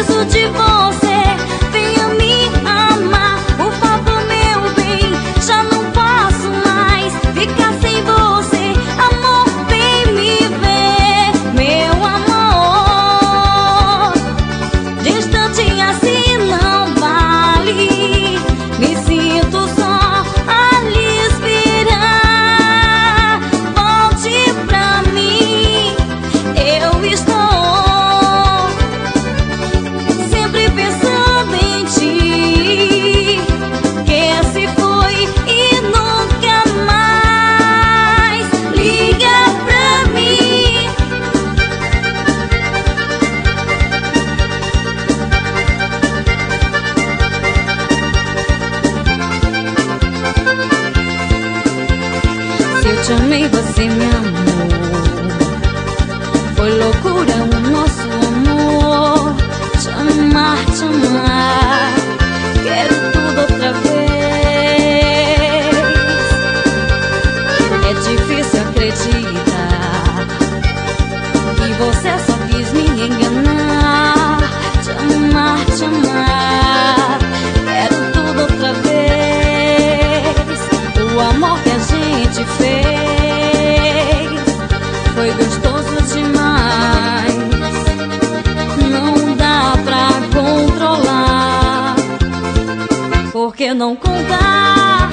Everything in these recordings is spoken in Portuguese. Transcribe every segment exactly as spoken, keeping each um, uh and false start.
preciso de você. Venha me amar, por favor, meu bem. Já não posso mais ficar sem você. Amor, vem me ver, meu amor. Distante assim não vale. Me sinto só a lhe esperar. Volte pra mim, eu estou sempre pensando em ti. Que se foi e nunca mais liga pra mim. Se eu te amei, você me amou. Foi loucura o nosso amor. Te amar, te amar, quero tudo outra vez. É difícil acreditar que você só quis me enganar. Te amar, te amar, quero tudo outra vez. O amor que a gente fez foi gostoso demais. Não dá pra controlar. Por que não contar?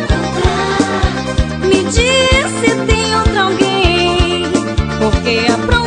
Me diz se tem outro alguém. Porque a